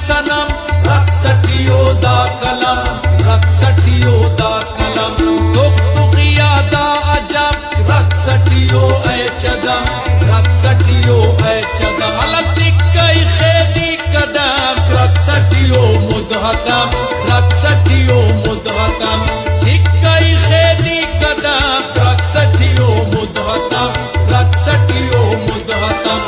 सनम रख सटियो दा कलम, रख सटियो दा कलम। तुगिया दा अजब रख सटियो ए चदम, रख सटियो ए चदम। अलतिक कई खेदी कदम रख सटियो मुदहतम, रख सटियो मुदहतम। कई खेदी कदम रख सटियो मुदहतम, रख सटियो मुदहतम।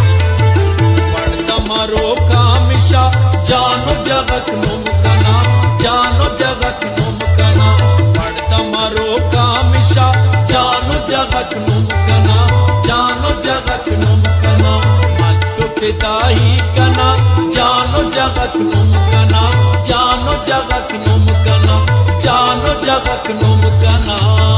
मरो कामिशा जानो जगत मुमकना, जानो जगत मुमकना। मरो कामिशा जानो जगत मुमकना, जानो जगत मुमकना। मत फिदाई कना जानो जगत मुमकना, जानो जगत मुमकना, जानो जगत मुमकना।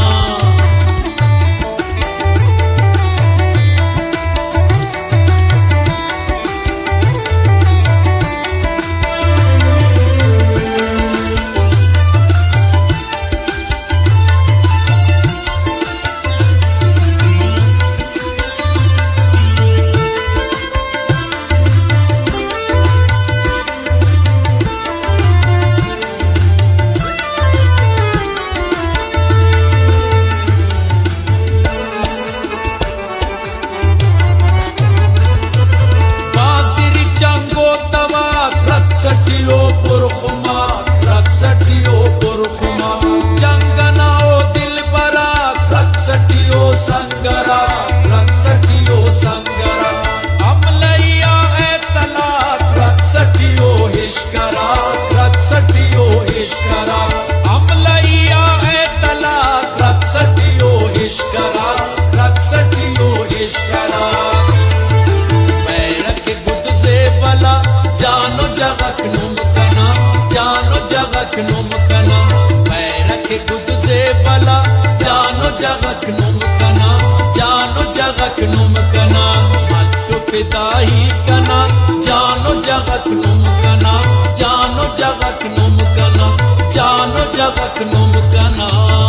सटियो पुरखुमा, रख सटियो पुरखुमा। जंगना ओ दिल बरा रख सटियो संगरा, रख सटियो संगरा। अमलैया ए तलाक रख सटियो हिशकरा, रख सटियो हिशकरा। अमलैया ए तलाक रख सटियो हिशकरा, रख सटियो हिशकरा। बैरक गुद से बला जानो जगत मुमकना, जानो जगत मुमकना। बैरक गुद से बला जानो जगत मुमकना, जानो जगत मुमकना। मत फिदाई कना जानो जगत मुमकना, जानो जगत मुमकना, जानो जगत मुमकना।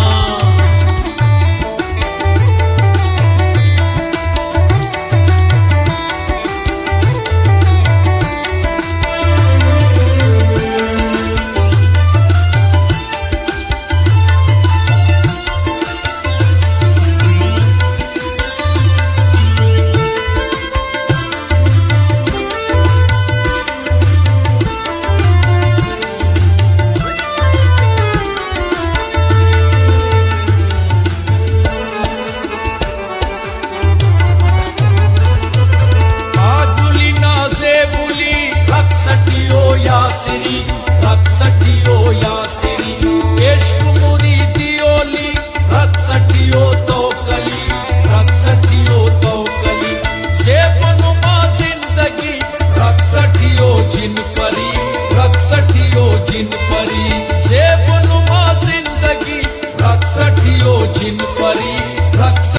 यासिरी रख सटियो यासिरी। इश्क मुरीदी ओली रख सटियो तो कली, रख सटियो तो कली। ज़ेबनुमा जिंदगी रख सटियो जिन परी, रख सटियो जिन परी। ज़ेबनुमा जिंदगी रख सटियो जिन परी, रख